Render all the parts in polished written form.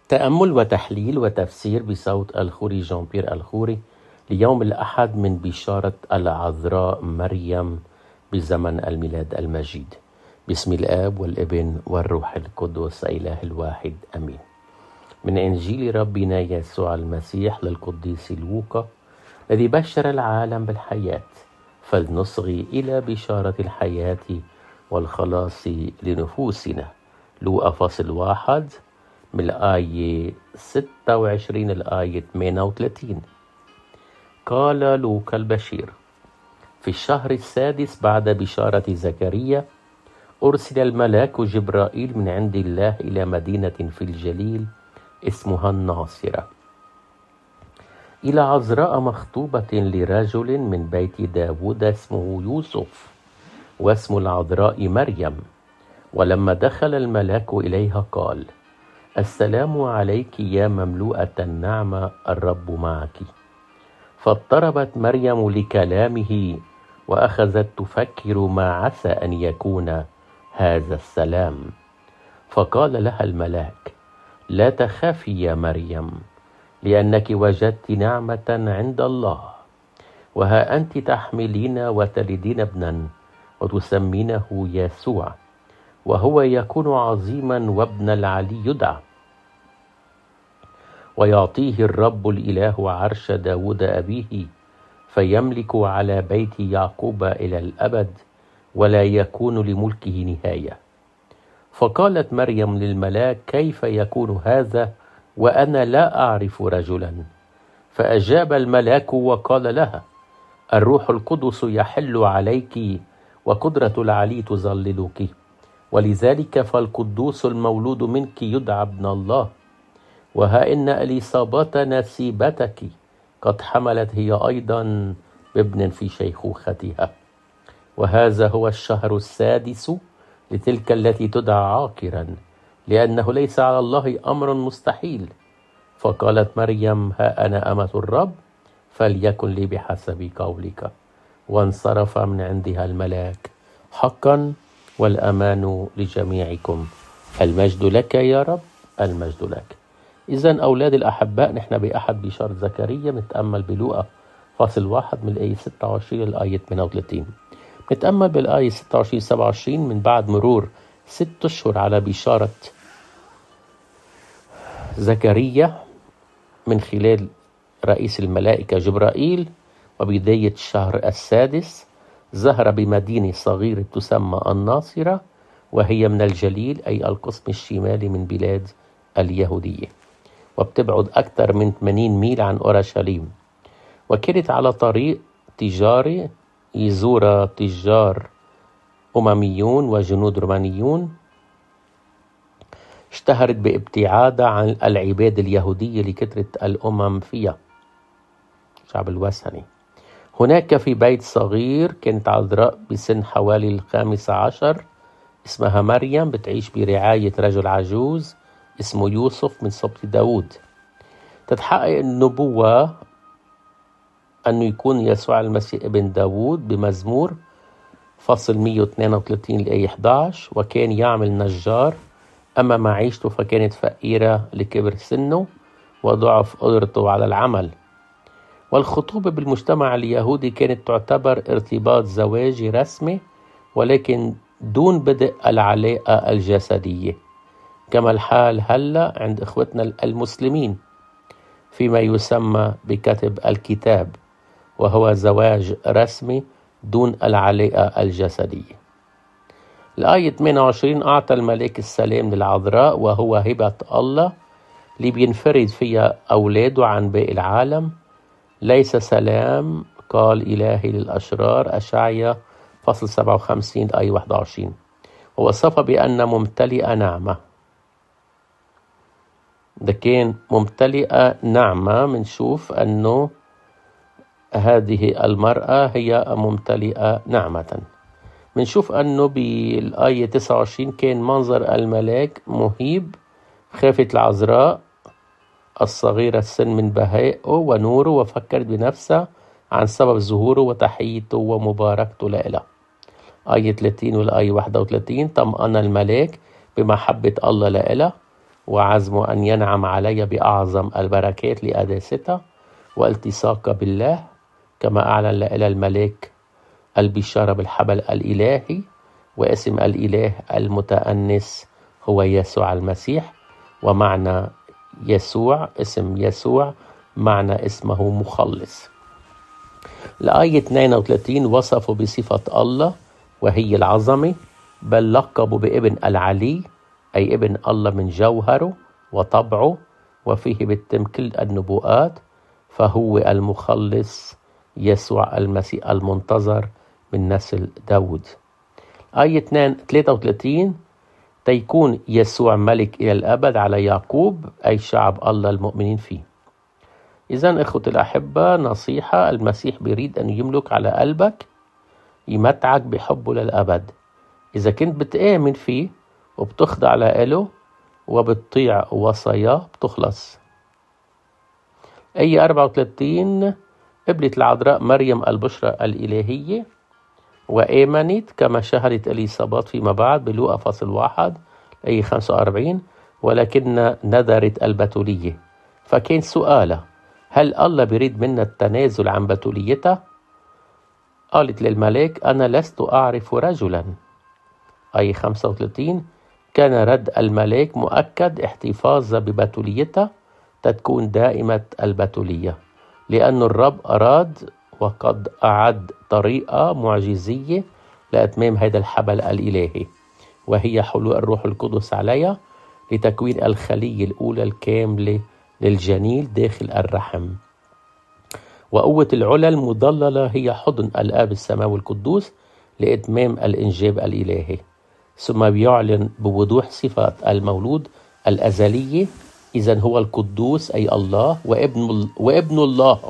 تأمل وتحليل وتفسير بصوت الخوري جان بيير الخوري ليوم الأحد من بشارة العذراء مريم بزمن الميلاد المجيد. باسم الآب والابن والروح القدس إله الواحد أمين. من إنجيل ربنا يسوع المسيح للقديس لوقا الذي بشر العالم بالحياة، فلنصغي إلى بشارة الحياة والخلاص لنفوسنا. لوقا فصل 1 من الآية 26 الآية 38. قال لوقا البشير: في الشهر السادس بعد بشارة زكريا أرسل الملاك جبرائيل من عند الله إلى مدينة في الجليل اسمها الناصرة، إلى عذراء مخطوبة لرجل من بيت داود اسمه يوسف، واسم العذراء مريم. ولما دخل الملاك إليها قال: السلام عليك يا مملوءة النعمة، الرب معك. فاضطربت مريم لكلامه وأخذت تفكر ما عسى أن يكون هذا السلام. فقال لها الملاك: لا تخافي يا مريم، لأنك وجدت نعمة عند الله، وها أنت تحملين وتلدين ابنا وتسمينه يسوع، وهو يكون عظيما وابن العلي يدعى، ويعطيه الرب الإله عرش داود أبيه، فيملك على بيت يعقوب إلى الأبد، ولا يكون لملكه نهاية. فقالت مريم للملاك: كيف يكون هذا وأنا لا أعرف رجلا؟ فأجاب الملاك وقال لها: الروح القدس يحل عليك، وقدرة العلي تظللك، ولذلك فالقدوس المولود منك يدعى ابن الله. وها إن إليصابات نسيبتك قد حملت هي أيضا بابن في شيخوختها، وهذا هو الشهر السادس لتلك التي تدعى عاقرا، لأنه ليس على الله أمر مستحيل. فقالت مريم: ها أنا أمة الرب، فليكن لي بحسب قولك. وانصرف من عندها الملاك. حقا والأمان لجميعكم. المجد لك يا رب، المجد لك. إذن أولاد الأحباء، نحن بأحد بشارة زكريا بنتأمل بلوقا فصل 1 من الآية 26 للآية 38. نتأمل بالآية 26-27 من بعد مرور 6 أشهر على بشارة زكريا من خلال رئيس الملائكة جبرائيل. وبداية الشهر السادس ظهر بمدينة صغيرة تسمى الناصرة، وهي من الجليل أي القسم الشمالي من بلاد اليهودية، وبتبعد أكثر من 80 ميل عن أورشليم. وكانت على طريق تجاري يزور تجار أمميون وجنود رومانيون. اشتهرت بابتعادها عن العبادة اليهودية لكثرة الأمم فيها، الشعب الوثني. هناك في بيت صغير كانت عذراء بسن حوالي 15 اسمها مريم، بتعيش برعاية رجل عجوز اسمه يوسف من سبط داود. تتحقق النبوة أنه يكون يسوع المسيح ابن داود بمزمور فصل 132 الآية 11: وكان يعمل نجار، أما معيشته فكانت فقيرة لكبر سنه وضعف قدرته على العمل. والخطوبة بالمجتمع اليهودي كانت تعتبر ارتباط زواجي رسمي، ولكن دون بدء العلاقة الجسدية، كما الحال هلأ عند إخوتنا المسلمين فيما يسمى بكتب الكتاب، وهو زواج رسمي دون العلاقة الجسدية. الآية 28: أعطى الملاك السلام للعذراء، وهو هبة الله اللي بينفرد فيها أولاده عن باقي العالم. ليس سلام قال إلهي للأشرار، أشعيا فصل 57 آية 21. ووصف بأن ممتلئة نعمة. ده كان ممتلئة نعمة. منشوف أنه هذه المرأة هي ممتلئة نعمة. منشوف أنه بالآية 29 كان منظر الملاك مهيب. خافت العذراء الصغيرة السن من بهائه ونوره، وفكرت بنفسها عن سبب ظهوره وتحيته ومباركته لإله. آية 30 والآية 31: طمأن الملاك بمحبة الله لإله، وعزمه أن ينعم علي بأعظم البركات لقداستها والتصاق بالله، كما أعلن إلى الملاك البشارة بالحبل الإلهي، واسم الإله المتأنس هو يسوع المسيح. ومعنى يسوع، اسم يسوع معنى اسمه مخلص. الآية 32 وصفوا بصفة الله وهي العظمة، بل لقبوا بابن العلي، أي ابن الله من جوهره وطبعه، وفيه بتتم كل النبوءات، فهو المخلص يسوع المسيح المنتظر من نسل داود. آية 33 تيكون يسوع ملك إلى الأبد على يعقوب، أي شعب الله المؤمنين فيه. إذن إخوتي الأحبة، نصيحة: المسيح بيريد أن يملك على قلبك، يمتعك بحبه للأبد. إذا كنت بتآمن فيه وبتخضع له وبتطيع وصاياه بتخلص. آية 34 قبلت العذراء مريم البشرى الإلهية وآمنت كما شهدت إليصابات فيما بعد بلوقا فصل 1 آية 45، ولكن نذرت البتولية. فكان سؤالها: هل الله بيريد منا التنازل عن بتوليتها؟ قالت للملاك: أنا لست أعرف رجلا. آية 35 كان رد الملاك مؤكد احتفاظها ببتوليتها تكون دائمة البتولية، لأن الرب أراد وقد أعد طريقة معجزية لأتمام هذا الحبل الإلهي، وهي حلول الروح القدس عليها لتكوين الخلية الأولى الكاملة للجنين داخل الرحم. وقوة العلا المضللة هي حضن الآب السماوي القدوس لإتمام الإنجاب الإلهي. ثم بيعلن بوضوح صفات المولود الأزلية، إذن هو القدوس أي الله وابن الله،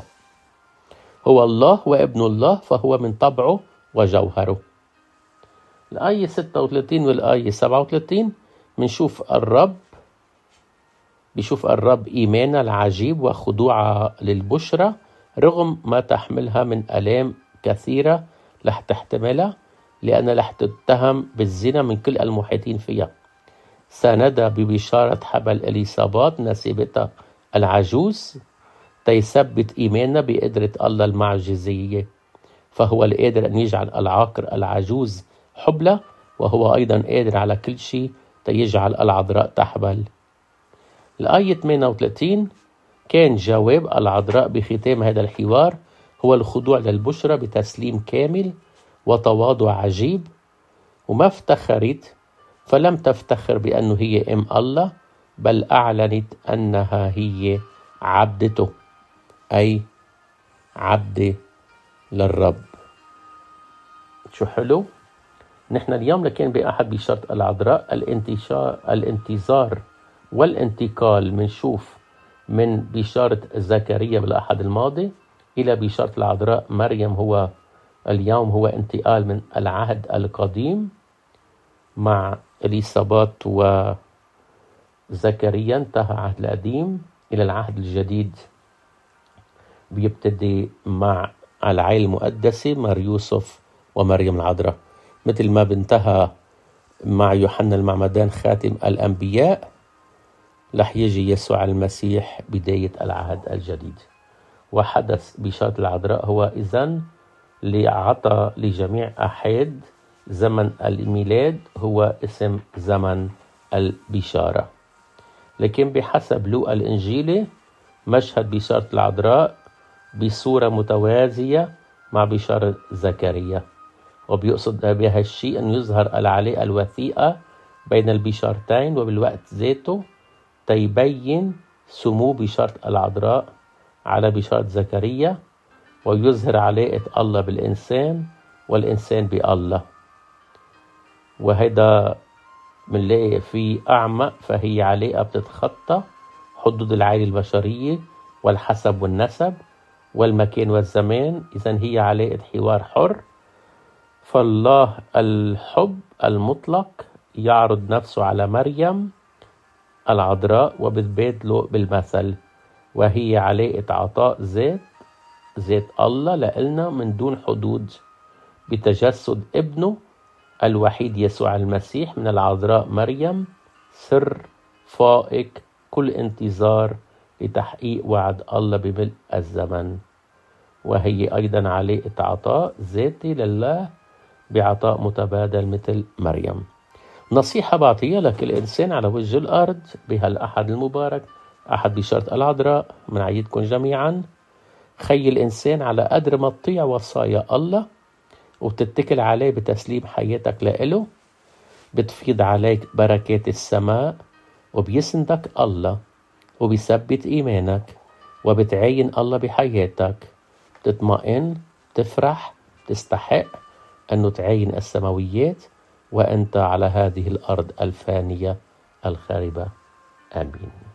هو الله وابن الله، فهو من طبعه وجوهره. الآية 36 والآية 37 بيشوف الرب إيمانها العجيب وخضوعها للبشرى رغم ما تحملها من آلام كثيرة رح تحتملها، لأن رح تتهم بالزنا من كل المحيطين فيها. ساندها ببشارة حبل إليصابات نسيبتها العجوز تيثبت إيماننا بقدرة الله المعجزية، فهو القادر أن يجعل العاقر العجوز حبلى، وهو أيضا قادر على كل شيء تيجعل العذراء تحبل. الآية 38 كان جواب العذراء بختام هذا الحوار هو الخضوع للبشرى بتسليم كامل وتواضع عجيب، وما افتخرت، فلم تفتخر بأنه هي أم الله، بل أعلنت أنها هي عبدته، أي عبد للرب. شو حلو! نحن اليوم لكن بأحد بشرط العذراء الانتظار والانتقال منشوف من بشارة زكريا بالأحد الماضي إلى بشارة العذراء مريم. هو اليوم هو انتقال من العهد القديم مع إليصابات وزكريا، انتهى العهد القديم، إلى العهد الجديد بيبتدي مع العائلة المقدسة مار يوسف ومريم العذراء، مثل ما بنتهى مع يوحنا المعمدان خاتم الأنبياء. رح يجي يسوع المسيح بداية العهد الجديد. وحدث بشارة العذراء هو إذن لعطى لجميع أحد زمن الميلاد هو اسم زمن البشارة. لكن بحسب لوقا الإنجيلي مشهد بشارة العذراء بصورة متوازية مع بشارة زكريا، وبيقصد بها الشيء أن يظهر العلاقة الوثيقة بين البشارتين، وبالوقت ذاته تيبين سمو بشارة العذراء على بشارة زكريا، ويظهر علاقة الله بالإنسان والإنسان بالله. وهذا منلاقي في أعمق، فهي علاقة بتتخطى حدود العائلة البشرية والحسب والنسب والمكان والزمان. إذن هي علاقة حوار حر، فالله الحب المطلق يعرض نفسه على مريم العذراء وبتبادله بالمثل، وهي علاقة عطاء ذات الله لإلنا من دون حدود بتجسد ابنه الوحيد يسوع المسيح من العذراء مريم، سر فائق كل انتظار لتحقيق وعد الله بملء الزمن، وهي أيضا عليقة عطاء ذاتي لله بعطاء متبادل مثل مريم. نصيحة بعطيها لكل إنسان على وجه الأرض بهالأحد المبارك، أحد بشرط العذراء، من عيدكم جميعا. خي الإنسان على قدر ما تطيع وصايا الله وتتكل عليه بتسليم حياتك لإله، بتفيض عليك بركات السماء، وبيسندك الله وبيثبت إيمانك، وبتعين الله بحياتك، تطمئن، تفرح، تستحق أنه تعين السماويات وأنت على هذه الأرض الفانية الخاربة. آمين.